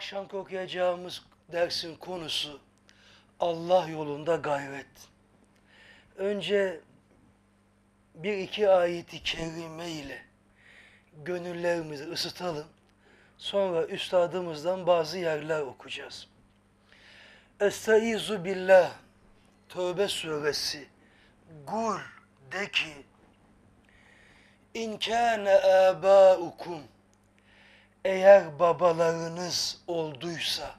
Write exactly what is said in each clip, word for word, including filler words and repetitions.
akşamki okuyacağımız dersin konusu Allah yolunda gayret. Önce bir iki ayeti kerime ile gönüllerimizi ısıtalım. Sonra üstadımızdan bazı yerler okuyacağız. Estaizu billah, Tövbe suresi. Kul, de ki, İn kâne âbâukum, eğer babalarınız olduysa,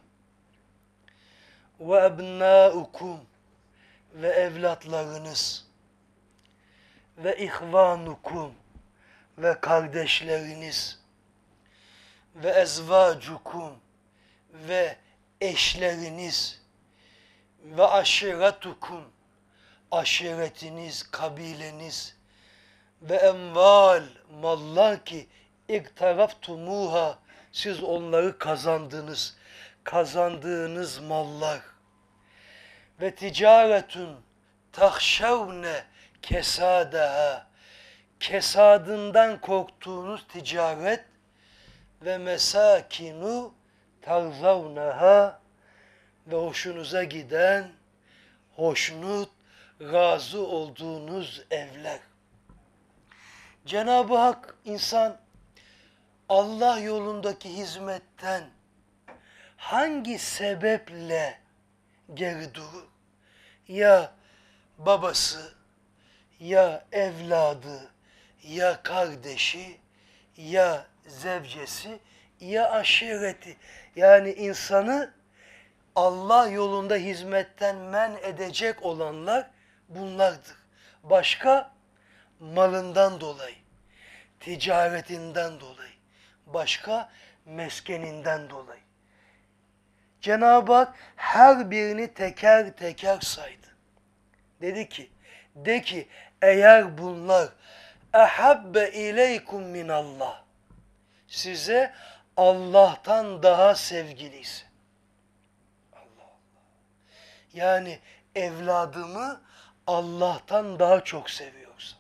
ve ebnâukum, ve evlatlarınız, ve ihvanukum, ve kardeşleriniz, ve ezvacukum, ve eşleriniz, ve aşiretukum, aşiretiniz, kabileniz, ve emval, mallar ki iktaraftumuha, siz onları kazandınız, kazandığınız mallar, ve ticaretun tahşevne kesadaha, kesadından korktuğunuz ticaret, ve mesakinu tarzavnaha, ve hoşunuza giden, hoşnut, razı olduğunuz evler. Cenab-ı Hak insan Allah yolundaki hizmetten hangi sebeple geri durur? Ya babası, ya evladı, ya kardeşi, ya zevcesi, ya aşireti. Yani insanı Allah yolunda hizmetten men edecek olanlar bunlardır. Başka malından dolayı, ticaretinden dolayı, başka meskeninden dolayı. Cenab-ı Hak her birini teker teker saydı. Dedi ki, de ki eğer bunlar ehabbe ileykum minallah, size Allah'tan daha sevgiliyse, Allah Allah. Yani evladımı Allah'tan daha çok seviyorsa,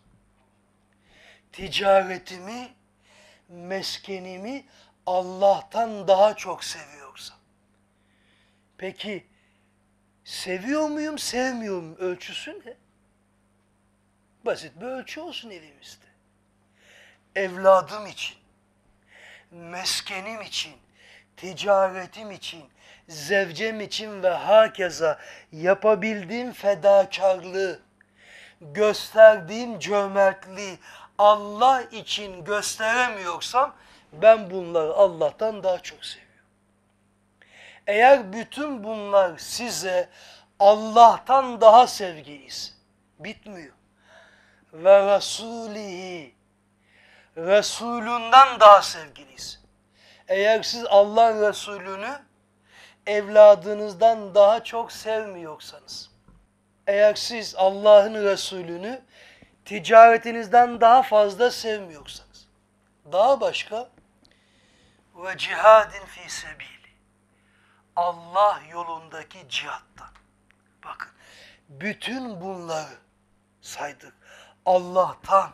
ticaretimi, meskenimi Allah'tan daha çok seviyorsa, peki seviyor muyum, sevmiyor muyum? Ölçüsü ne? Basit bir ölçü olsun elimizde. Evladım için, meskenim için, ticaretim için, zevcem için ve hakeza yapabildiğim fedakarlığı, gösterdiğim cömertliği Allah için gösteremiyorsam ben bunları Allah'tan daha çok seviyorum. Eğer bütün bunlar size Allah'tan daha sevgiliyse, bitmiyor. Ve Resulihi, Resulünden daha sevgiliyse, eğer siz Allah Resulünü evladınızdan daha çok sevmiyorsanız, eğer siz Allah'ın Resulünü ticaretinizden daha fazla sevmiyorsanız, daha başka ve cihadin fi sebili, Allah yolundaki cihattan. Bakın, bütün bunları saydık. Allah'tan,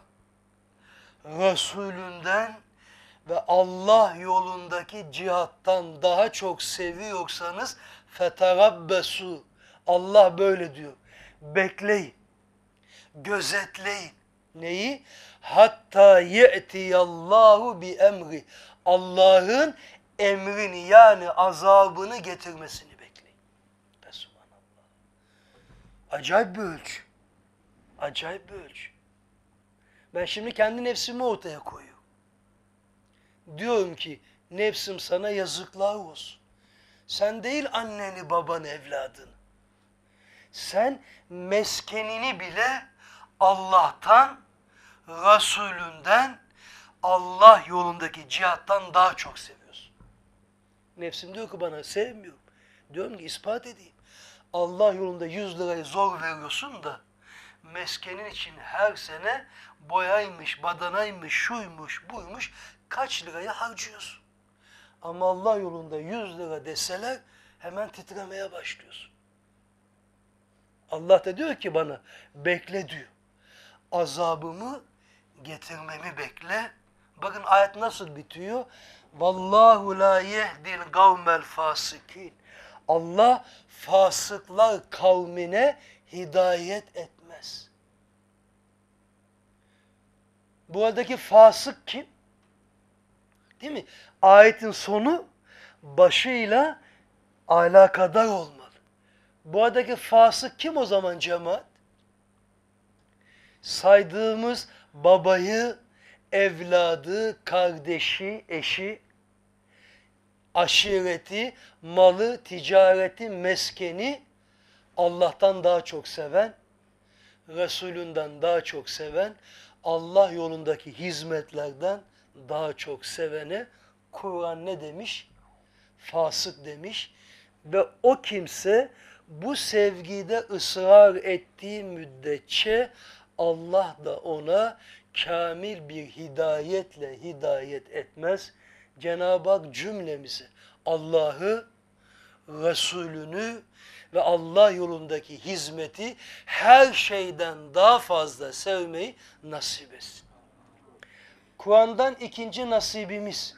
Resulünden ve Allah yolundaki cihattan daha çok seviyorsanız feterabbesu. Allah böyle diyor. Bekleyin. Gözetleyin. Neyi? Hatta ye'tiyallahu bi emri. Allah'ın emrini yani azabını getirmesini bekleyin. Subhanallah. Acayip bir ölçü. Acayip bir ölçü. Ben şimdi kendi nefsimi ortaya koyuyorum. Diyorum ki nefsim sana yazıklar olsun. Sen değil anneni, babanı, evladını. Sen meskenini bile Allah'tan, Resulünden, Allah yolundaki cihattan daha çok seviyorsun. Nefsim diyor ki bana sevmiyorum. Diyorum ki ispat edeyim. Allah yolunda yüz lirayı zor veriyorsun da meskenin için her sene boyaymış, badanaymış, şuymuş, buymuş kaç lirayı harcıyorsun. Ama Allah yolunda yüz lira deseler hemen titremeye başlıyorsun. Allah da diyor ki bana bekle diyor. Azabımı getirmemi bekle. Bakın ayet nasıl bitiyor? Vallahu la yehdil kavmel fasikin. Allah fasıklar kavmine hidayet etmez. Buradaki fasık kim? Değil mi? Ayetin sonu başıyla alakadar olmalı. Buradaki fasık kim o zaman cemaat? Saydığımız babayı, evladı, kardeşi, eşi, aşireti, malı, ticareti, meskeni Allah'tan daha çok seven, Resulünden daha çok seven, Allah yolundaki hizmetlerden daha çok sevene Kur'an ne demiş? Fasık demiş. Ve o kimse bu sevgide ısrar ettiği müddetçe Allah da ona kamil bir hidayetle hidayet etmez. Cenab-ı Hak cümlemizi, Allah'ı, Resulünü ve Allah yolundaki hizmeti her şeyden daha fazla sevmeyi nasip etsin. Kur'an'dan ikinci nasibimiz.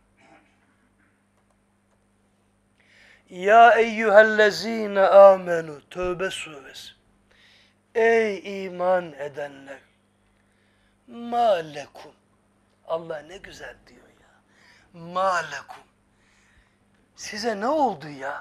Ya eyyühellezine amenu. Tövbe suresi. Ey iman edenler. Ma lekum. Allah ne güzel diyor ya. Ma lekum. Size ne oldu ya?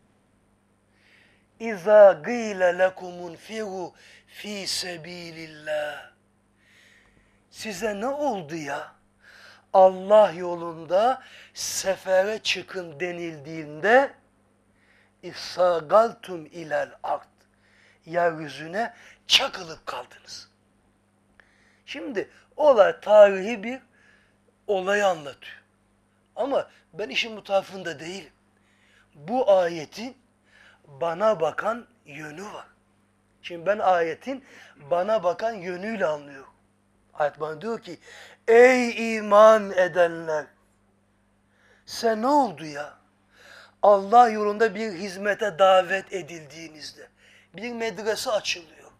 İza gîle lekumun firu fi sebilillah. Size ne oldu ya? Allah yolunda sefere çıkın denildiğinde İssagaltum ilel ard. Yeryüzüne çakılıp kaldınız. Şimdi olay tarihi bir olayı anlatıyor. Ama ben işin mutabıkında değilim. Bu ayetin bana bakan yönü var. Şimdi ben ayetin bana bakan yönüyle anlıyorum. Ayet bana diyor ki, ey iman edenler, sen ne oldu ya? Allah yolunda bir hizmete davet edildiğinizde, bir medrese açılıyor.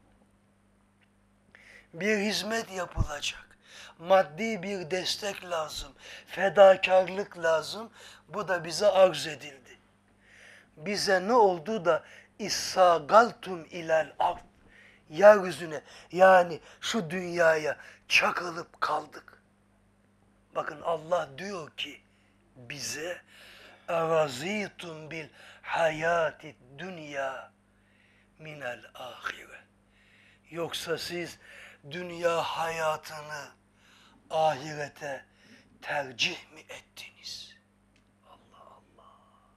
Bir hizmet yapılacak. Maddi bir destek lazım. Fedakarlık lazım. Bu da bize arz edildi. Bize ne oldu da İssagaltum ilel ard. Yeryüzüne, yani şu dünyaya çakılıp kaldık. Bakın Allah diyor ki bize erazitum bil hayati dünya minel ahire. Yoksa siz dünya hayatını ahirete tercih mi ettiniz? Allah Allah.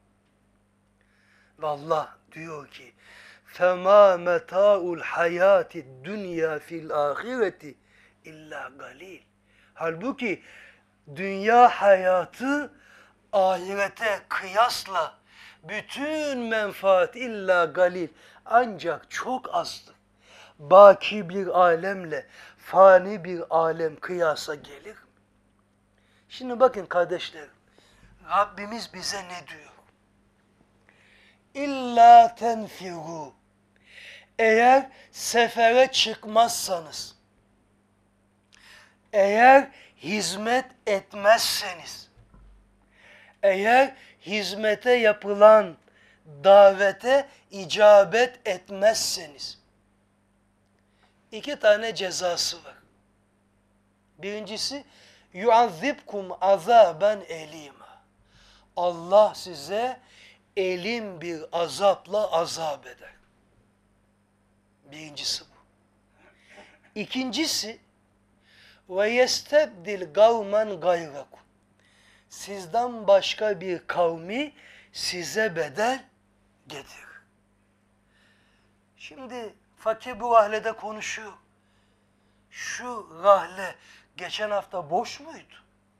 Ve Allah diyor ki فَمَا مَتَاءُ الْحَيَاتِ الدُّنْيَا فِي الْآخِرَةِ illa galil. Halbuki dünya hayatı ahirete kıyasla bütün menfaat illa galil, ancak çok azdır. Baki bir alemle fani bir alem kıyasa gelir mi? Şimdi bakın kardeşlerim, Rabbimiz bize ne diyor? İlla tenfiru. Eğer sefere çıkmazsanız, eğer hizmet etmezseniz, eğer hizmete yapılan davete icabet etmezseniz, iki tane cezası var. Birincisi, yuazzibkum azaben elima. Allah size elim bir azapla azap eder. Birincisi bu. İkincisi, ve yestebdil kavmen gayrakum. Sizden başka bir kavmi size bedel getirir. Şimdi fakir bu rahlede konuşuyor. Şu rahle geçen hafta boş muydu?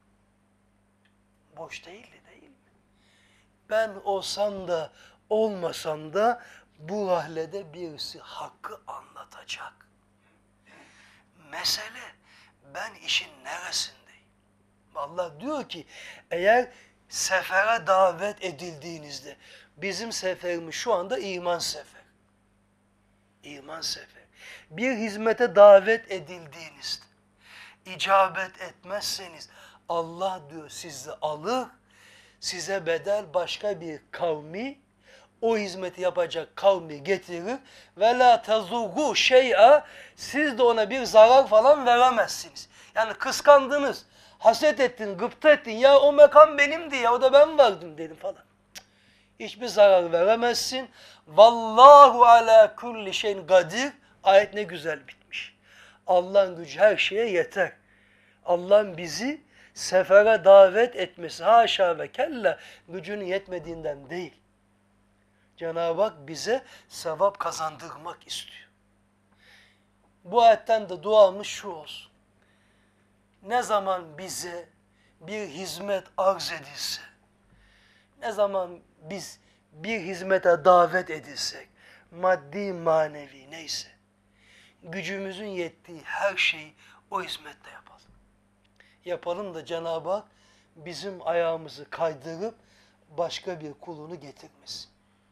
Boş değildi, değil mi? Ben olsam da olmasam da bu rahlede birisi hakkı anlatacak. Mesele ben işin neresindeyim? Allah diyor ki eğer sefere davet edildiğinizde, bizim seferimiz şu anda iman seferi. İman seferi. Bir hizmete davet edildiğinizde icabet etmezseniz Allah diyor sizi alır, size bedel başka bir kavmi, o hizmeti yapacak kavmi getirir. Ve la tezugu şey'a, siz de ona bir zarar falan veremezsiniz. Yani kıskandınız, haset ettin, gıpta ettin, ya o makam benimdi ya, o da ben vardım dedim falan. Cık. Hiçbir zarar veremezsin. Vallahu ala kulli şeyin kadir. Ayet ne güzel bitmiş. Allah'ın gücü her şeye yeter. Allah'ın bizi sefere davet etmesi haşa ve kella gücünün yetmediğinden değil. Cenab-ı Hak bize sevap kazandırmak istiyor. Bu ayetten de duamız şu olsun. Ne zaman bize bir hizmet arz edilse, ne zaman biz bir hizmete davet edilsek, maddi manevi neyse, gücümüzün yettiği her şeyi o hizmette yapalım. Yapalım da Cenab-ı Hak bizim ayağımızı kaydırıp başka bir kulunu getirmesin.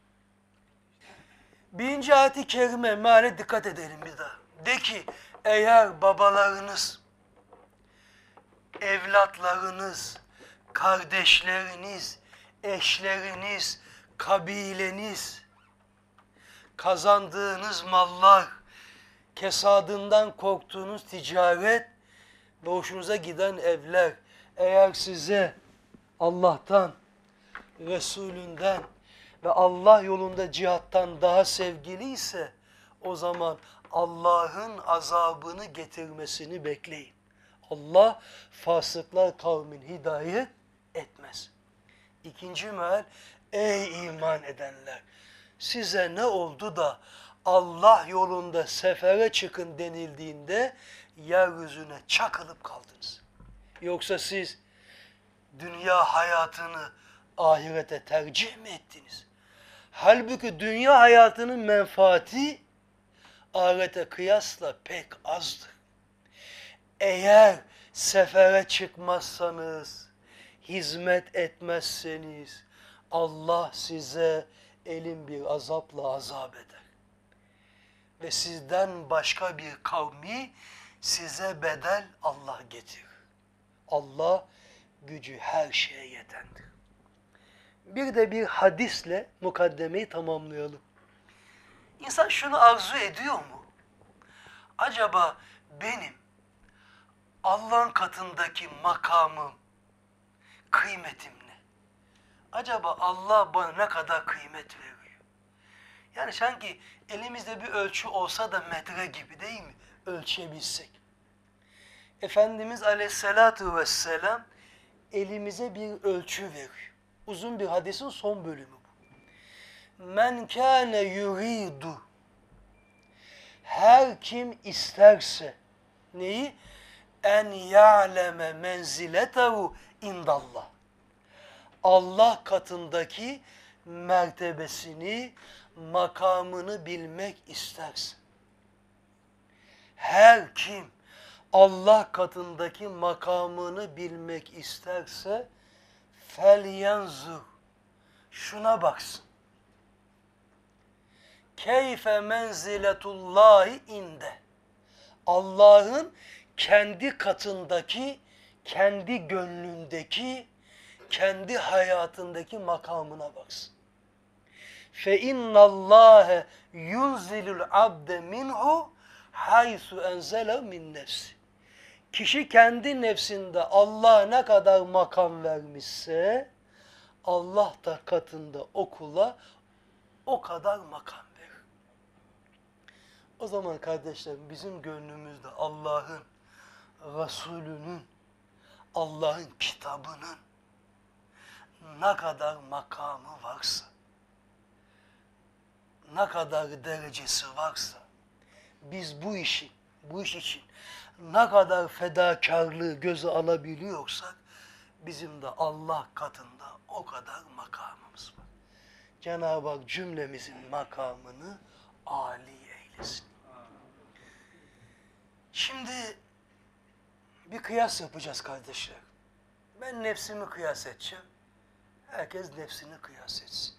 Birinci ayet-i kerime meale dikkat edelim bir daha. De ki eğer babalarınız, evlatlarınız, kardeşleriniz, eşleriniz, kabileniz, kazandığınız mallar, kesadından korktuğunuz ticaret ve hoşunuza giden evler eğer size Allah'tan, Resulünden ve Allah yolunda cihattan daha sevgiliyse o zaman Allah'ın azabını getirmesini bekleyin. Allah fasıklar kavmin hidayet etmez. İkinci meal, ey iman edenler, size ne oldu da Allah yolunda sefere çıkın denildiğinde yeryüzüne çakılıp kaldınız? Yoksa siz dünya hayatını ahirete tercih mi ettiniz? Halbuki dünya hayatının menfaati ahirete kıyasla pek azdır. Eğer sefere çıkmazsanız, hizmet etmezseniz Allah size elin bir azapla azap eder. Ve sizden başka bir kavmi size bedel Allah getirir. Allah gücü her şeye yetendir. Bir de bir hadisle mukaddemeyi tamamlayalım. İnsan şunu arzu ediyor mu? Acaba benim Allah'ın katındaki makamım, kıymetim ne? Acaba Allah bana ne kadar kıymet veriyor? Yani sanki elimizde bir ölçü olsa da metre gibi değil mi? Ölçebilsek. Efendimiz Aleyhisselatü Vesselam elimize bir ölçü veriyor. Uzun bir hadisin son bölümü bu. Men kâne yuridu, her kim isterse neyi? En ya'leme menziletehu indallah. Allah katındaki mertebesini, makamını bilmek isterse. Her kim Allah katındaki makamını bilmek isterse felyanzur, şuna baksın. Keyfe menziletullahi inde. Allah'ın kendi katındaki, kendi gönlündeki, kendi hayatındaki makamına baksın. Fe innallâhe yunzilul abde minhu haysu enzele min nefsi. Kişi kendi nefsinde Allah'a ne kadar makam vermişse Allah da katında o kula o kadar makam verir. O zaman kardeşlerim bizim gönlümüzde Allah'ın, Resulünün, Allah'ın kitabının ne kadar makamı varsa, ne kadar derecesi varsa, biz bu işi, bu iş için ne kadar fedakarlığı göze alabiliyorsak, bizim de Allah katında o kadar makamımız var. Cenab-ı Hak cümlemizin makamını âli eylesin. Şimdi bir kıyas yapacağız kardeşler. Ben nefsimi kıyas edeceğim. Herkes nefsini kıyas etsin.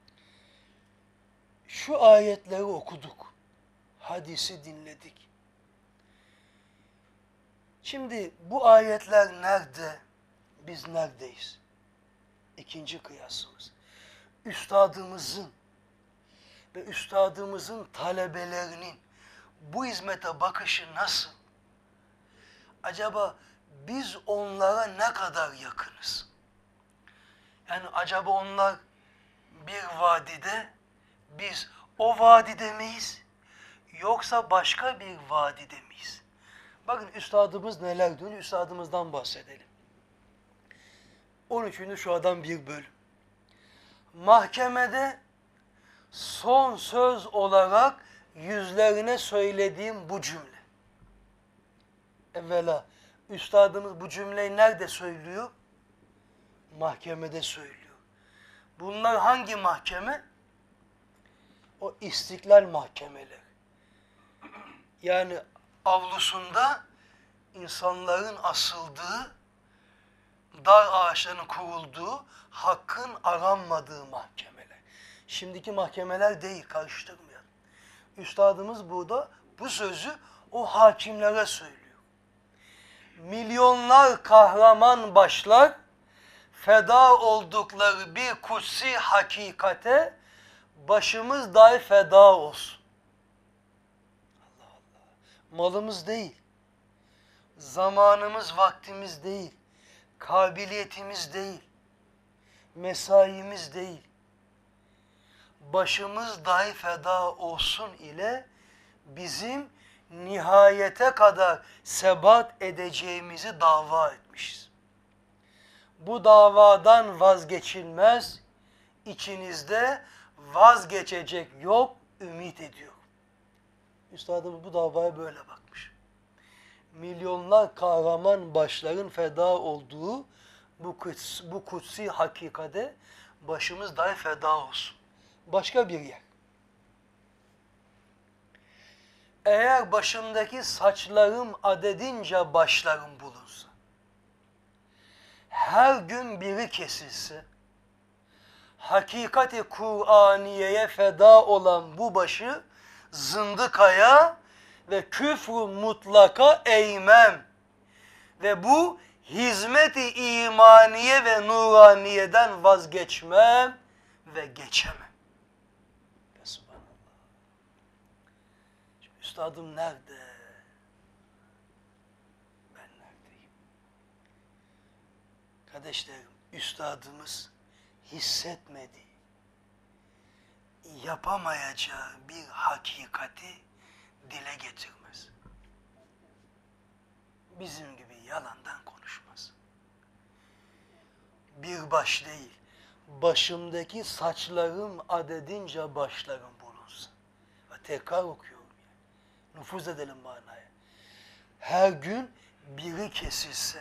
Şu ayetleri okuduk. Hadisi dinledik. Şimdi bu ayetler nerede? biz neredeyiz? İkinci kıyasımız. Üstadımızın ve üstadımızın talebelerinin bu hizmete bakışı nasıl? Acaba biz onlara ne kadar yakınız? Yani acaba onlar bir vadide, biz o vadide miyiz? Yoksa başka bir vadide miyiz? Bakın üstadımız neler diyor, üstadımızdan bahsedelim. on üçüncü şuadan bir bölüm. Mahkemede son söz olarak yüzlerine söylediğim bu cümle. Evvela üstadımız bu cümleyi nerede söylüyor? Mahkemede söylüyor. Bunlar hangi mahkeme? O istiklal mahkemeleri. Yani avlusunda insanların asıldığı, dar ağaçlarının kurulduğu, hakkın aranmadığı mahkemeler. Şimdiki mahkemeler değil, karıştırmayalım. Üstadımız burada bu sözü o hakimlere söylüyor. Milyonlar kahraman başlar, feda oldukları bir kutsi hakikate başımız dahi feda olsun. Allah Allah. Malımız değil, zamanımız, vaktimiz değil, kabiliyetimiz değil, mesaimiz değil. Başımız dahi feda olsun ile bizim nihayete kadar sebat edeceğimizi dava etmişiz. Bu davadan vazgeçilmez, içinizde vazgeçecek yok, ümit ediyor. Üstadımız bu davaya böyle bakmış. Milyonlar kahraman başların feda olduğu bu kutsi, bu kutsi hakikate başımız dahi feda olsun. Başka bir yer. Eğer başımdaki saçlarım adedince başlarım bulunsa, her gün biri kesilse, hakikati Kur'aniye'ye feda olan bu başı zındıkaya ve küfrü mutlaka eğmem ve bu hizmet-i imaniye ve nuraniyeden vazgeçmem ve geçemem. Subhanallah. Şimdi üstadım nerede? Ben neredeyim? Kardeşlerim, üstadımız hissetmedi, yapamayacağı bir hakikati dile getirmez. Bizim gibi yalandan konuşmaz. Bir baş değil, başımdaki saçlarım adedince başlarım bulunsa. Ve tekrar okuyorum yani. Nüfuz edelim manaya. Her gün biri kesilse,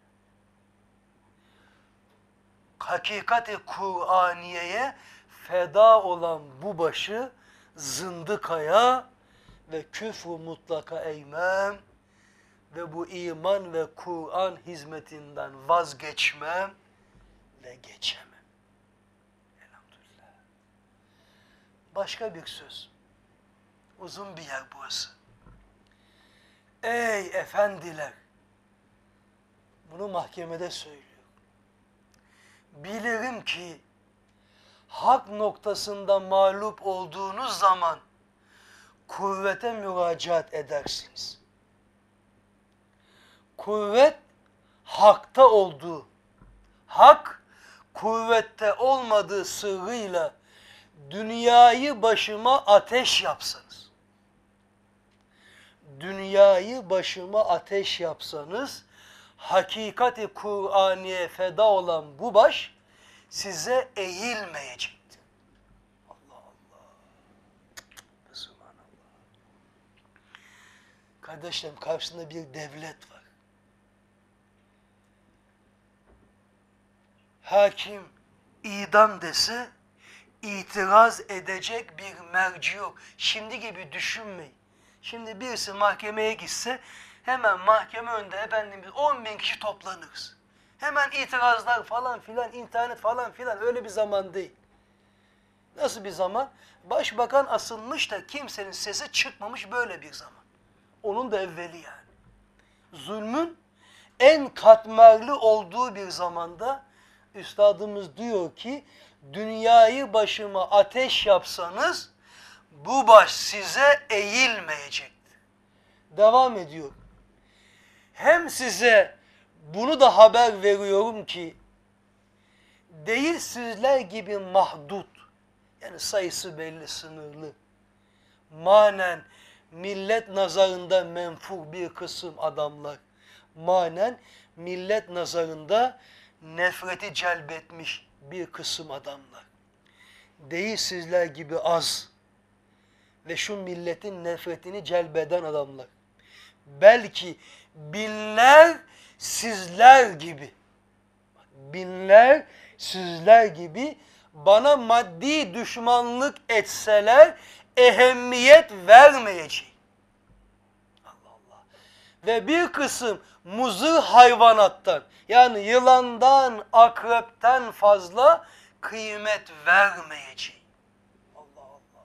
hakikati Kur'aniye'ye feda olan bu başı zındıkaya ve küfr mutlaka eğmem ve bu iman ve Kur'an hizmetinden vazgeçmem ve geçemem. Elhamdülillah. Başka bir söz. Uzun bir yer burası. Ey efendiler! Bunu mahkemede söylüyor. Bilirim ki hak noktasında mağlup olduğunuz zaman kuvvete müracaat edersiniz. Kuvvet hakta olduğu, hak kuvvette olmadığı sırrıyla dünyayı başıma ateş yapsanız, dünyayı başıma ateş yapsanız, hakikati Kur'aniye feda olan bu baş size eğilmeyecekti. Allah Allah. Subhanallah. Kardeşlerim, karşısında bir devlet var. Hakim idam dese itiraz edecek bir merci yok. Şimdi gibi düşünmeyin. Şimdi birisi mahkemeye gitse hemen mahkeme önünde Efendimiz on bin kişi toplanırız. Hemen itirazlar falan filan, internet falan filan, öyle bir zaman değil. Nasıl bir zaman? Başbakan asılmış da kimsenin sesi çıkmamış, böyle bir zaman. Onun da evveli yani. Zulmün en katmerli olduğu bir zamanda üstadımız diyor ki, dünyayı başıma ateş yapsanız bu baş size eğilmeyecektir. Devam ediyor. Hem size bunu da haber veriyorum ki, değil sizler gibi mahdut, yani sayısı belli, sınırlı, manen millet nazarında menfur bir kısım adamlar, manen millet nazarında nefreti celbetmiş bir kısım adamlar, değil sizler gibi az ve şu milletin nefretini celbeden adamlar, belki binler sizler gibi, binler sizler gibi bana maddi düşmanlık etseler ehemmiyet vermeyeceğim. Allah Allah. Ve bir kısım muzır hayvanattan, yani yılandan, akrepten fazla kıymet vermeyeceğim. Allah Allah.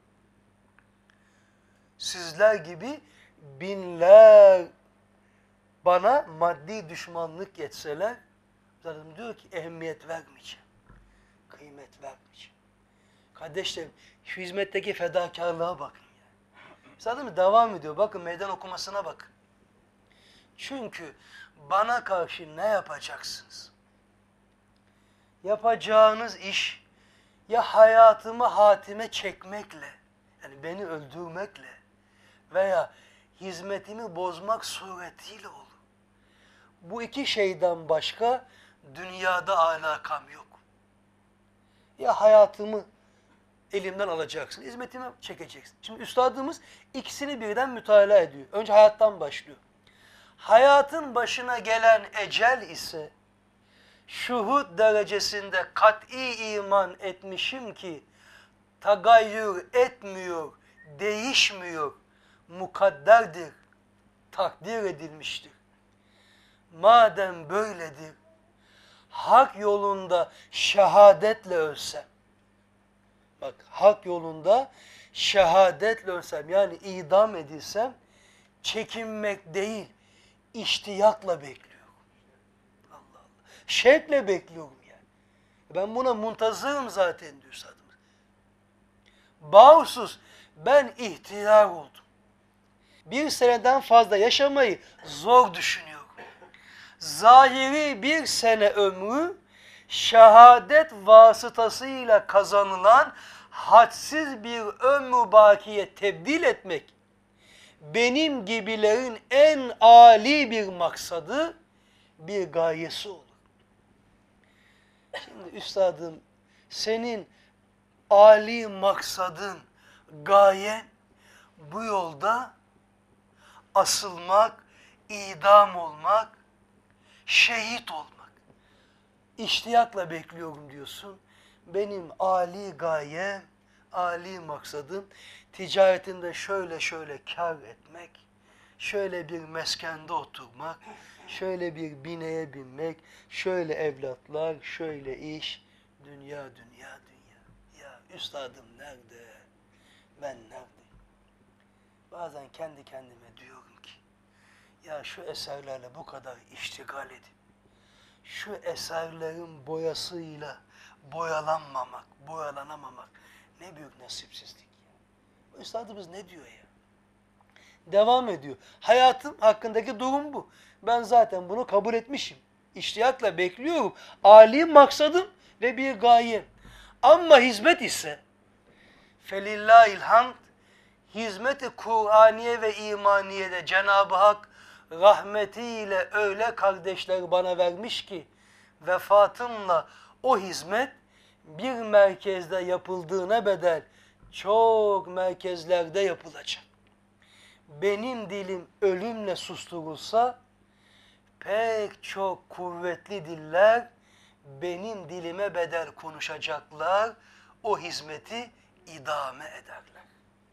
Sizler gibi binler bana maddi düşmanlık etseler, zaten diyor ki ehemmiyet vermeyeceğim. Kıymet vermeyeceğim. Kardeşlerim, şu hizmetteki fedakarlığa bakın ya. Zaten devam ediyor. Bakın meydan okumasına bakın. Çünkü bana karşı ne yapacaksınız? Yapacağınız iş ya hayatımı hatime çekmekle, yani beni öldürmekle veya hizmetimi bozmak suretiyle olur. Bu iki şeyden başka dünyada alakam yok. Ya hayatımı elimden alacaksın, hizmetimi çekeceksin. Şimdi üstadımız ikisini birden mütalaa ediyor. Önce hayattan başlıyor. Hayatın başına gelen ecel ise şuhud derecesinde kat'i iman etmişim ki tagayyür etmiyor, değişmiyor, mukadderdir, takdir edilmiştir. Madem böyledir, hak yolunda şehadetle ölsem, bak hak yolunda şehadetle ölsem, yani idam edilsem, çekinmek değil, iştiyakla bekliyorum. Allah Allah. Şevkle bekliyorum yani. Ben buna muntazırım zaten diyor üstadımız. Bağımsız ben ihtiyar oldum. Bir seneden fazla yaşamayı zor düşünüyorum. Zahiri bir sene ömrü şehadet vasıtasıyla kazanılan hadsiz bir ömrü bakiye tebdil etmek benim gibilerin en âli bir maksadı, bir gayesi olur. Şimdi üstadım, senin âli maksadın, gayen bu yolda asılmak, idam olmak, şehit olmak. İştiyakla bekliyorum diyorsun. Benim âli gayem, âli maksadım ticaretinde şöyle şöyle kar etmek, şöyle bir meskende oturmak, şöyle bir bineye binmek, şöyle evlatlar, şöyle iş, dünya, dünya, dünya. Ya üstadım nerede? Ben neredeyim? Bazen kendi kendime diyorum ki, ya şu eserlerle bu kadar iştigal edip, şu eserlerin boyasıyla boyalanmamak, boyalanamamak ne büyük nasipsizlik ya. Üstadımız ne diyor ya? Devam ediyor. Hayatım hakkındaki durum bu. Ben zaten bunu kabul etmişim. İştiyakla bekliyorum. Âli maksadım ve bir gaye. Ama hizmet ise felillahil hamd, hizmet-i Kur'aniye ve imaniyede Cenab-ı Hak rahmetiyle öyle kardeşler bana vermiş ki vefatımla o hizmet bir merkezde yapıldığına bedel çok merkezlerde yapılacak. Benim dilim ölümle susturulsa pek çok kuvvetli diller benim dilime bedel konuşacaklar, o hizmeti idame ederler.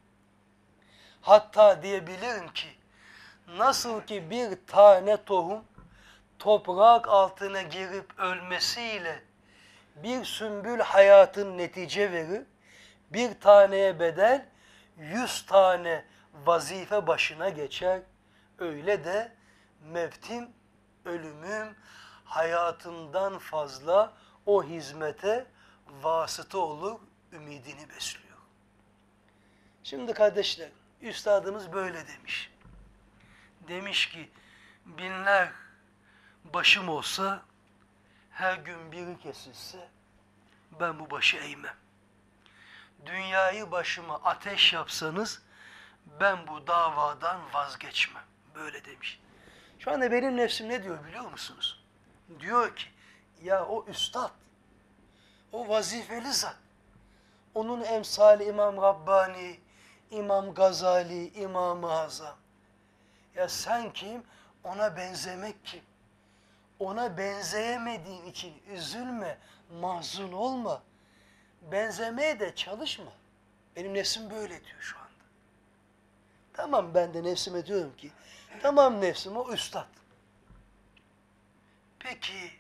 Hatta diyebilirim ki nasıl ki bir tane tohum toprak altına girip ölmesiyle bir sümbül hayatın netice verir, bir taneye bedel yüz tane vazife başına geçer, öyle de mevtim ölümüm hayatımdan fazla o hizmete vasıta olur ümidini besliyor. Şimdi kardeşler, üstadımız böyle demiş. Demiş ki binler başım olsa her gün biri kesilse ben bu başı eğmem. Dünyayı başıma ateş yapsanız ben bu davadan vazgeçmem. Böyle demiş. Şu anda benim nefsim ne diyor biliyor musunuz? Diyor ki ya o üstad, o vazifeli zat, onun emsali İmam Rabbani, İmam Gazali, İmam-ı Azam. Ya sen kim? Ona benzemek kim? Ona benzeyemediğin için üzülme, mahzun olma. Benzemeye de çalışma. Benim nefsim böyle diyor şu anda. Tamam, ben de nefsime diyorum ki, tamam nefsim o üstad. Peki,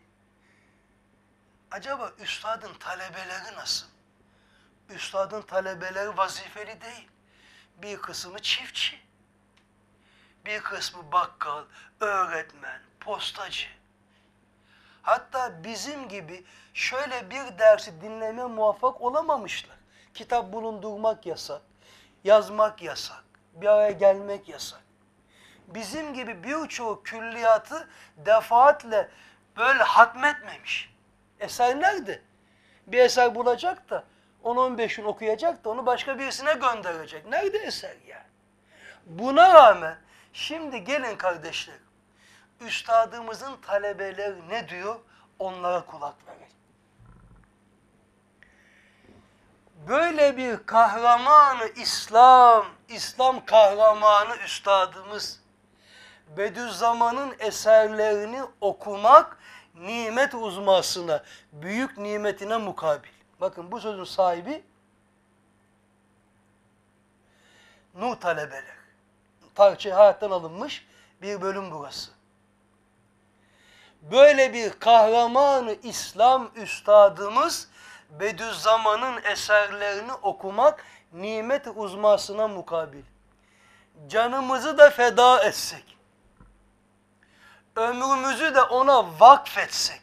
acaba üstadın talebeleri nasıl? Üstadın talebeleri vazifeli değil. Bir kısmı çiftçi, bir kısmı bakkal, öğretmen, postacı. Hatta bizim gibi şöyle bir dersi dinleme muvaffak olamamışlar. Kitap bulundurmak yasak, yazmak yasak, bir araya gelmek yasak. Bizim gibi birçoğu külliyatı defaatle böyle hatmetmemiş. Eser nerede? Bir eser bulacak da on on beş gün okuyacak da onu başka birisine gönderecek. Nerede eser yani? Buna rağmen şimdi gelin kardeşler, üstadımızın talebeleri ne diyor? Onlara kulak verin. Böyle bir kahramanı İslam, İslam kahramanı üstadımız, Bediüzzaman'ın eserlerini okumak nimet uzmasına, büyük nimetine mukabil. Bakın bu sözün sahibi Nur talebeler. Tarçı hayattan alınmış bir bölüm burası. Böyle bir kahramanı İslam üstadımız Bediüzzaman'ın eserlerini okumak nimet-i uzmasına mukabil. Canımızı da feda etsek, ömrümüzü de ona vakfetsek,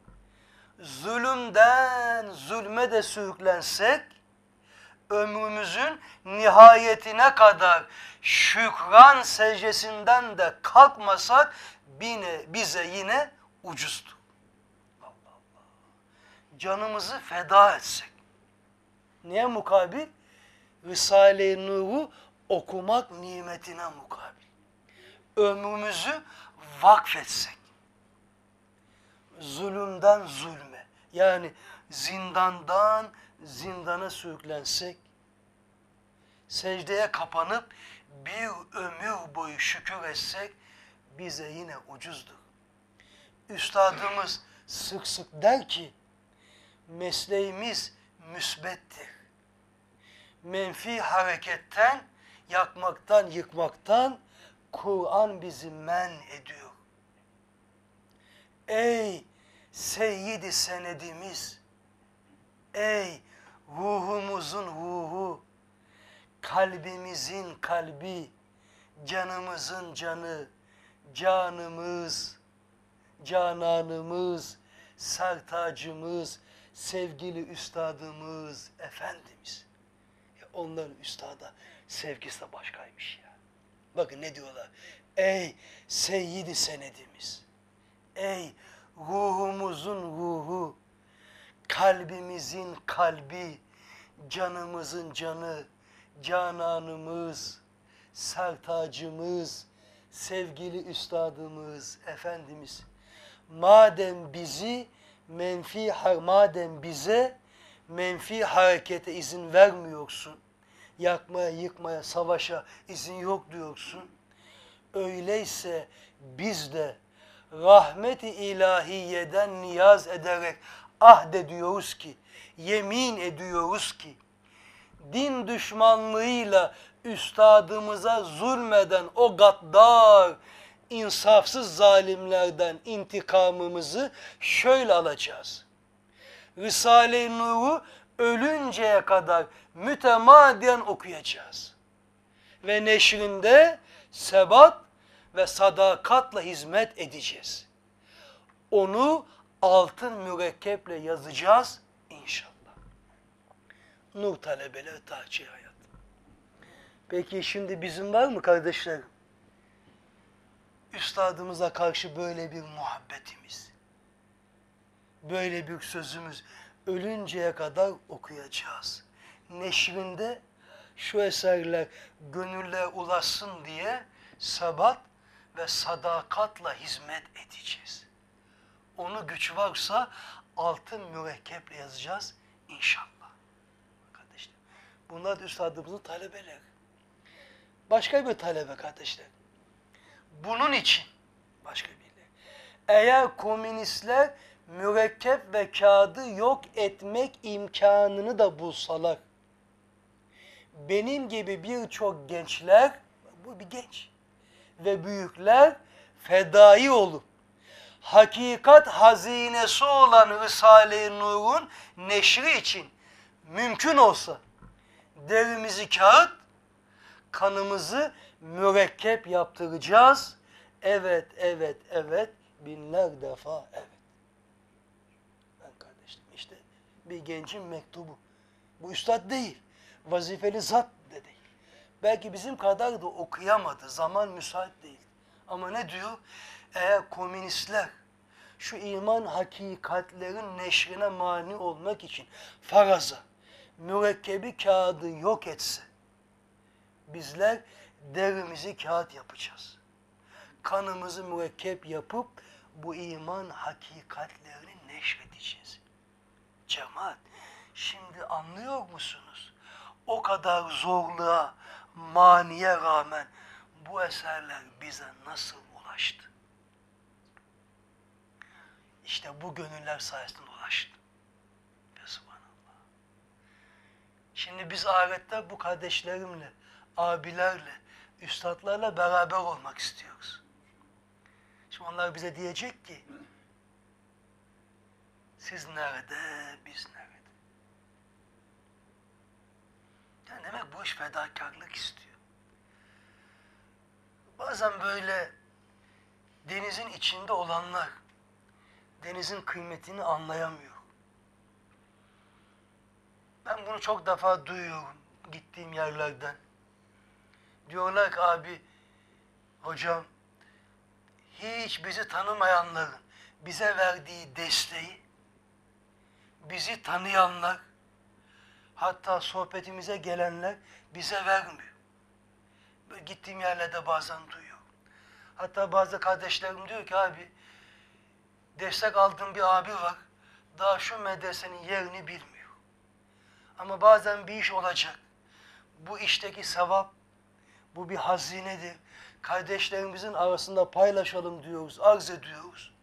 zulümden zulme de sürüklensek, ömrümüzün nihayetine kadar şükran secdesinden de kalkmasak yine, bize yine ucuzdu. Allah Allah. Canımızı feda etsek. Niye mukabil? Risale-i Nur'u okumak nimetine mukabil. Ömrümüzü vakfetsek. Zulümden zulme, yani zindandan zindana sürüklensek, secdeye kapanıp bir ömür boyu şükür etsek bize yine ucuzdur. Üstadımız sık sık der ki, mesleğimiz müsbettir. Menfi hareketten, yakmaktan, yıkmaktan Kur'an bizi men ediyor. Ey seyyid-i senedimiz, ey ruhumuzun ruhu, kalbimizin kalbi, canımızın canı, canımız, cananımız, sertacımız, sevgili üstadımız, Efendimiz. Ya onların üstada sevgisi de başkaymış ya. Bakın ne diyorlar? Ey seyyid-i senedimiz, ey ruhumuzun ruhu, kalbimizin kalbi, canımızın canı, cananımız, sertacımız, sevgili üstadımız, Efendimiz. Madem bizi menfi, madem bize menfi harekete izin vermiyorsun, yakmaya, yıkmaya, savaşa izin yok diyorsun, öyleyse biz de rahmet-i ilahiyeden niyaz ederek ahd ediyoruz ki, yemin ediyoruz ki, din düşmanlığıyla üstadımıza zulmeden o gaddar, insafsız zalimlerden intikamımızı şöyle alacağız. Risale-i Nur'u ölünceye kadar mütemadiyen okuyacağız. Ve neşrinde sebat ve sadakatla hizmet edeceğiz. Onu altın mürekkeple yazacağız inşallah. Nur talebeler tahçe hayat. Peki şimdi bizim var mı kardeşlerim? Üstadımıza karşı böyle bir muhabbetimiz, böyle bir sözümüz, ölünceye kadar okuyacağız. Neşrinde şu eserler gönüller ulaşsın diye sebat ve sadakatla hizmet edeceğiz. Onu güç varsa altın mürekkeple yazacağız inşallah. Kardeşler, bunlar da üstadımızın talebeleri. Başka bir talebe kardeşler. Bunun için başka birileri. Eğer komünistler mürekkep ve kağıdı yok etmek imkanını da bulsalar, benim gibi birçok gençler, bu bir genç ve büyükler fedai olup hakikat hazinesi olan Risale-i Nur'un neşri için mümkün olsa derimizi kağıt, kanımızı mürekkep yaptıracağız. Evet, evet, evet, binler defa evet. Ben kardeşim işte bir gencin mektubu. Bu üstad değil, vazifeli zat de değil. Belki bizim kadar da okuyamadı, zaman müsait değil. Ama ne diyor? Eğer komünistler şu iman hakikatlerin neşrine mani olmak için faraza, mürekkebi kağıdı yok etse, bizler derimizi kağıt yapacağız. Kanımızı mürekkep yapıp bu iman hakikatlerini neşredeceğiz. Cemaat, şimdi anlıyor musunuz? O kadar zorluğa, maniye rağmen bu eserler bize nasıl ulaştı? İşte bu gönüller sayesinde ulaştı. Subhanallah. Şimdi biz ahirette bu kardeşlerimle, abilerle, üstadlarla beraber olmak istiyoruz. Şimdi onlar bize diyecek ki, siz nerede, biz nerede? Yani demek bu iş fedakarlık istiyor. Bazen böyle denizin içinde olanlar denizin kıymetini anlayamıyor. Ben bunu çok defa duyuyorum gittiğim yerlerden. Diyorlar ki abi, hocam, hiç bizi tanımayanların bize verdiği desteği bizi tanıyanlar, hatta sohbetimize gelenler bize vermiyor. Böyle gittiğim yerlerde bazen duyuyorum. Hatta bazı kardeşlerim diyor ki abi, destek aldığım bir abi var, daha şu medresenin yerini bilmiyor. Ama bazen bir iş olacak. Bu işteki sevap, bu bir hazinedir. Kardeşlerimizin arasında paylaşalım diyoruz, arz ediyoruz.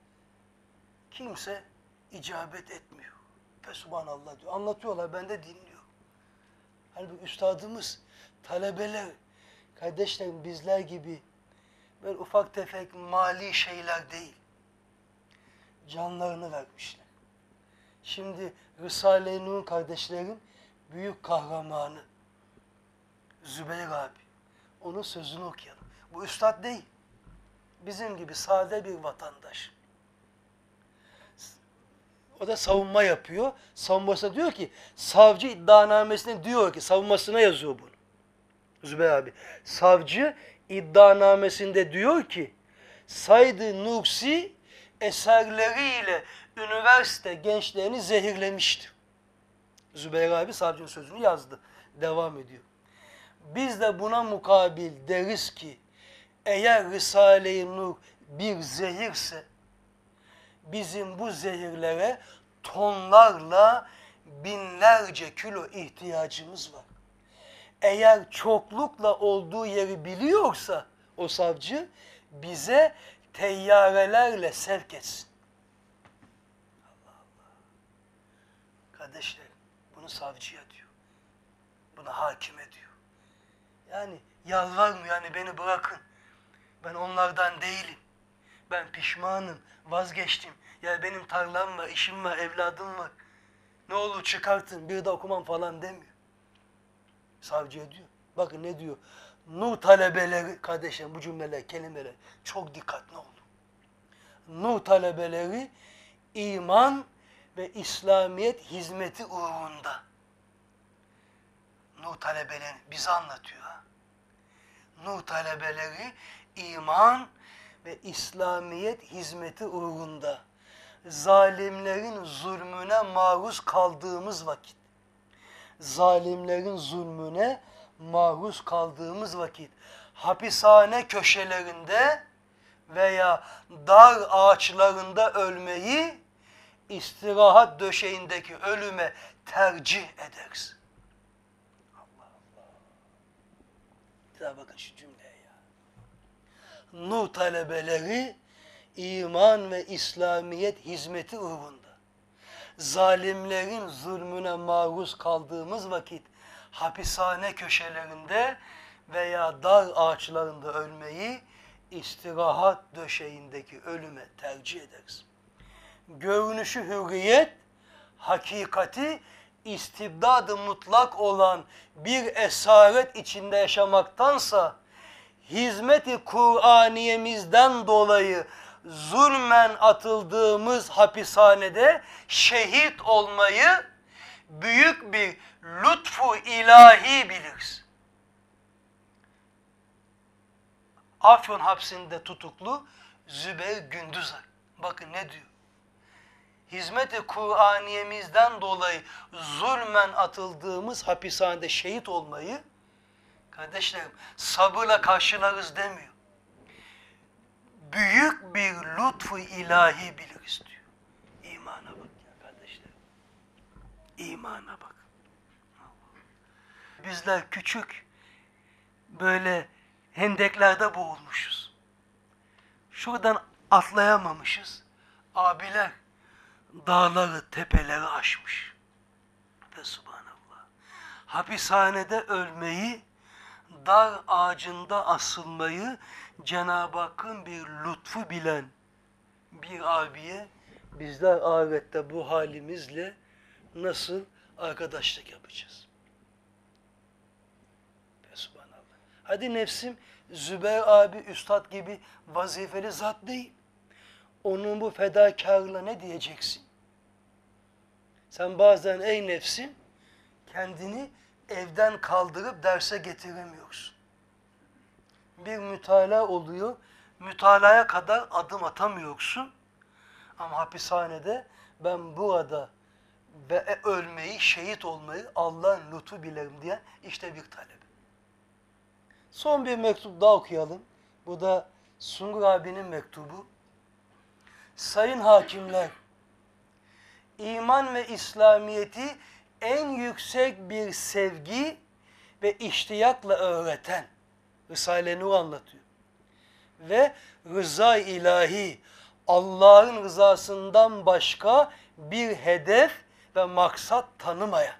Kimse icabet etmiyor. Ve subhanallah diyor. Anlatıyorlar, ben de dinliyorum. Hani bu üstadımız, talebeler, kardeşlerim bizler gibi böyle ufak tefek mali şeyler değil. Canlarını vermişler. Şimdi Risale-i Nur kardeşlerin büyük kahramanı Zübeyir abi. Onun sözünü okuyalım. Bu üstad değil. Bizim gibi sade bir vatandaş. O da savunma yapıyor. Savunmasına diyor ki, savcı iddianamesine diyor ki, savunmasına yazıyor bunu. Zübeyir abi. Savcı iddianamesinde diyor ki, Said-i Nursi eserleriyle üniversite gençlerini zehirlemiştir. Zübeyir abi savcının sözünü yazdı. Devam ediyor. Biz de buna mukabil deriz ki, eğer Risale-i Nur bir zehirse, bizim bu zehirlere tonlarla binlerce kilo ihtiyacımız var. Eğer çoklukla olduğu yeri biliyorsa o savcı, bize teyyarelerle sevk etsin. Allah Allah. Kardeşler, bunu savcıya diyor. Bunu hakime diyor. Yani yalvarmıyor, yani beni bırakın. Ben onlardan değilim. Ben pişmanım, vazgeçtim. Ya benim tarlam var, işim var, evladım var. Ne olur çıkartın, bir de okumam falan demiyor. Savcıya diyor. Bakın ne diyor. Nur talebeleri, kardeşlerim bu cümleler, kelimeler çok dikkatli olun. Nur talebeleri iman ve İslamiyet hizmeti uğrunda. Nur talebeleri bize anlatıyor. Ha? Nur talebeleri iman ve İslamiyet hizmeti uğrunda zalimlerin zulmüne maruz kaldığımız vakit, zalimlerin zulmüne maruz kaldığımız vakit hapishane köşelerinde veya dar ağaçlarında ölmeyi istirahat döşeğindeki ölüme tercih ederiz. Allah Allah. Bir daha bakın şu cümleye ya. Nur talebeleri iman ve İslamiyet hizmeti uğrunda zalimlerin zulmüne maruz kaldığımız vakit hapishane köşelerinde veya dar ağaçlarında ölmeyi istirahat döşeğindeki ölüme tercih ederiz. Görünüşü hürriyet, hakikati istibdad-ı mutlak olan bir esaret içinde yaşamaktansa hizmet-i Kur'aniyemizden dolayı zulmen atıldığımız hapishanede şehit olmayı büyük bir lütfu ilahi biliriz. Afyon hapsinde tutuklu Zübeyir Gündüzay. Bakın ne diyor? Hizmet-i Kur'aniyemizden dolayı zulmen atıldığımız hapishanede şehit olmayı, kardeşlerim, sabırla karşılarız demiyor. Büyük bir lütfu ilahi biliriz diyor. İmana bak ya kardeşlerim. İmana bak. Bizler küçük böyle hendeklerde boğulmuşuz. Şuradan atlayamamışız. Abiler dağları, tepeleri aşmış. Ve subhanallah. Hapishanede ölmeyi, dar ağacında asılmayı Cenab-ı Hakk'ın bir lütfu bilen bir abiye bizler ahirette bu halimizle nasıl arkadaşlık yapacağız? Ve subhanallah. Hadi nefsim Zübeyir abi üstad gibi vazifeli zat değil. Onun bu fedakarlığına ne diyeceksin? Sen bazen ey nefsim kendini evden kaldırıp derse getiremiyorsun. Bir mütalaa oluyor, mütalaya kadar adım atamıyorsun. Ama hapishanede ben burada ve ölmeyi, şehit olmayı Allah'ın lütfu bilirim diye işte bir talep. Son bir mektup daha okuyalım. Bu da Sungur abinin mektubu. Sayın hakimler, iman ve İslamiyet'i en yüksek bir sevgi ve iştiyakla öğreten Risale-i Nur anlatıyor. Ve rıza ilahi, Allah'ın rızasından başka bir hedef ve maksat tanımayan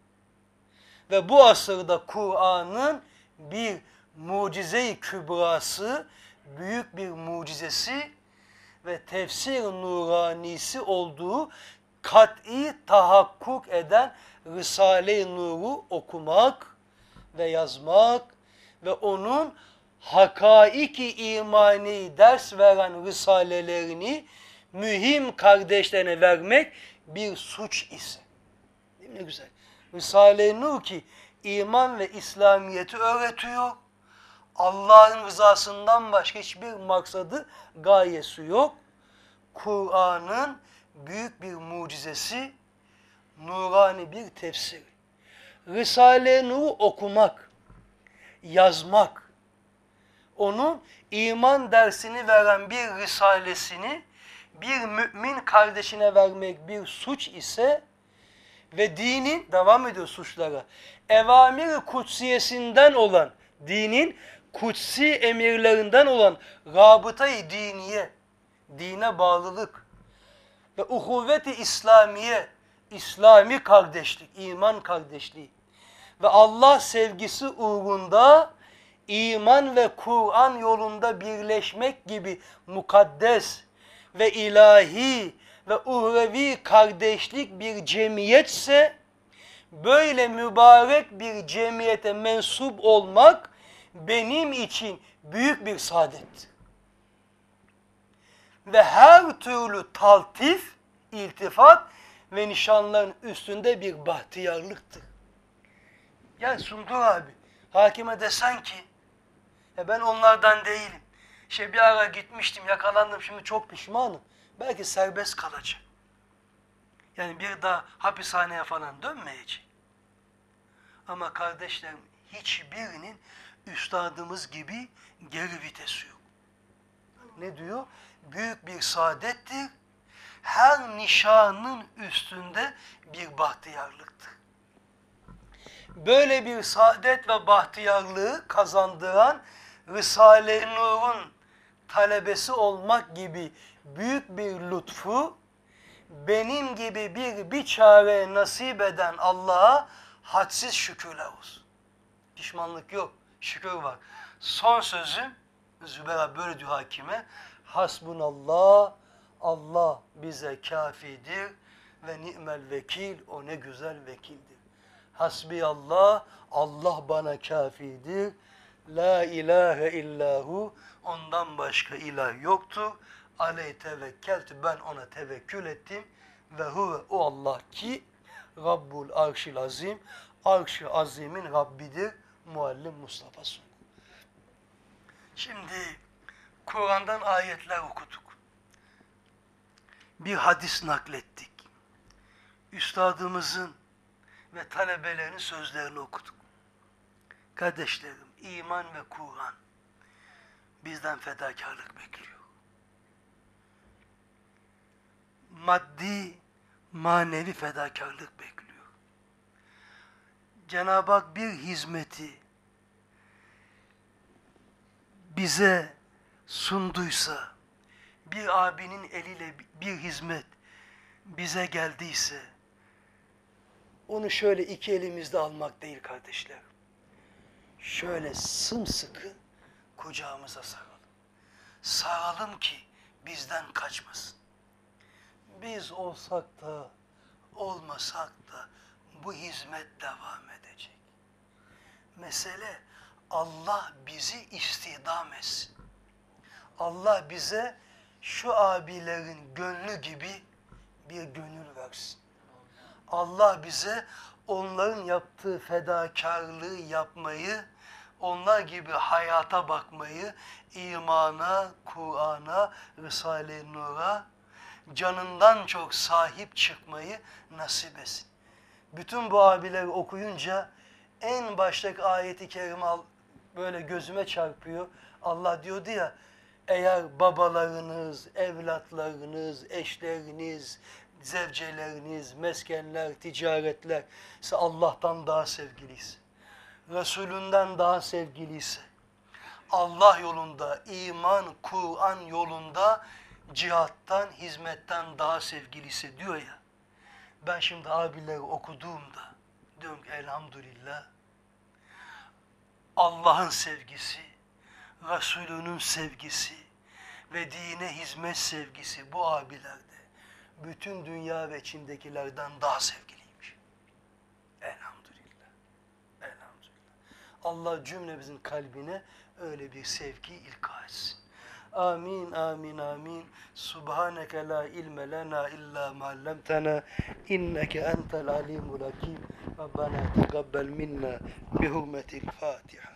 ve bu asırda Kur'an'ın bir mucize-i kübrası, büyük bir mucizesi ve tefsir-i nuranisi olduğu kat'i tahakkuk eden Risale-i Nur'u okumak ve yazmak ve onun hakaiki imani ders veren risalelerini mühim kardeşlerine vermek bir suç ise. Değil mi ne güzel? Risale-i Nur ki iman ve İslamiyet'i öğretiyor. Allah'ın rızasından başka hiçbir maksadı, gayesi yok. Kur'an'ın büyük bir mucizesi, nurani bir tefsiri. Risale-i Nur'u okumak, yazmak, onun iman dersini veren bir risalesini bir mümin kardeşine vermek bir suç ise ve dinin, devam ediyor suçlara, evamir-i kutsiyesinden olan, dinin kutsi emirlerinden olan rabıta-i diniye, dine bağlılık ve uhuvvet-i İslamiye, İslami kardeşlik, iman kardeşliği ve Allah sevgisi uğrunda iman ve Kur'an yolunda birleşmek gibi mukaddes ve ilahi ve uhrevi kardeşlik bir cemiyetse, böyle mübarek bir cemiyete mensup olmak benim için büyük bir saadet. ve her türlü taltif, iltifat ve nişanların üstünde bir bahtiyarlıktır. Ya Sungur abi, hakime desen ki, e ben onlardan değilim. İşte bir ara gitmiştim, yakalandım, şimdi çok pişmanım. Belki serbest kalacak. Yani bir daha hapishaneye falan dönmeyecek. Ama kardeşlerim, hiçbirinin üstadımız gibi geri vitesi yok. Ne diyor? Büyük bir saadettir. Her nişanın üstünde bir bahtiyarlıktır. Böyle bir saadet ve bahtiyarlığı kazandıran Risale-i Nur'un talebesi olmak gibi büyük bir lütfu benim gibi bir biçare nasip eden Allah'a hadsiz şükürler olsun. Pişmanlık yok, şükür var. Son sözüm, Zübeyir böyle diyor hakime, hasbunallah, Allah bize kafidir ve ni'mel vekil, o ne güzel vekildir. Hasbiyallah, Allah bana kafidir. La ilahe illahu, ondan başka ilah yoktur. Aleyh tevekkeltü, ben ona tevekkül ettim. Ve huve, o Allah ki Rabbul arşil azim, arş-ı azimin Rabbidir. Muallim Mustafa Sungur. Şimdi Kur'an'dan ayetler okuduk. Bir hadis naklettik. Üstadımızın ve talebelerinin sözlerini okuduk. Kardeşlerim, iman ve Kur'an bizden fedakarlık bekliyor. Maddi, manevi fedakarlık bekliyor. Cenab-ı Hak bir hizmeti bize sunduysa, bir abinin eliyle bir hizmet bize geldiyse, onu şöyle iki elimizde almak değil kardeşler. Şöyle sımsıkı kucağımıza saralım. Saralım ki bizden kaçmasın. Biz olsak da olmasak da bu hizmet devam edecek. Mesele Allah bizi istidam etsin. Allah bize şu abilerin gönlü gibi bir gönül versin. Allah bize onların yaptığı fedakarlığı yapmayı, onlar gibi hayata bakmayı, imana, Kur'an'a, Risale-i Nur'a, canından çok sahip çıkmayı nasip etsin. Bütün bu abileri okuyunca en baştaki ayeti kerime böyle gözüme çarpıyor. Allah diyordu ya, eğer babalarınız, evlatlarınız, eşleriniz, zevceleriniz, meskenler, ticaretler ise Allah'tan daha sevgiliyse, Resulünden daha sevgiliyse, Allah yolunda, iman, Kur'an yolunda, cihattan, hizmetten daha sevgiliyse diyor ya, ben şimdi abileri okuduğumda diyorum ki elhamdülillah, Allah'ın sevgisi, Resulünün sevgisi ve dine hizmet sevgisi bu abilerde bütün dünya ve içindekilerden daha sevgiliymiş. Elhamdülillah. Elhamdülillah. Allah cümlemizin kalbine öyle bir sevgi ilka etsin. Amin, amin, amin. Subhaneke la ilme lena illa ma allamtana inneke entel alimul hakim. Rabbena tegabbel minna bi hurmetil Fatiha.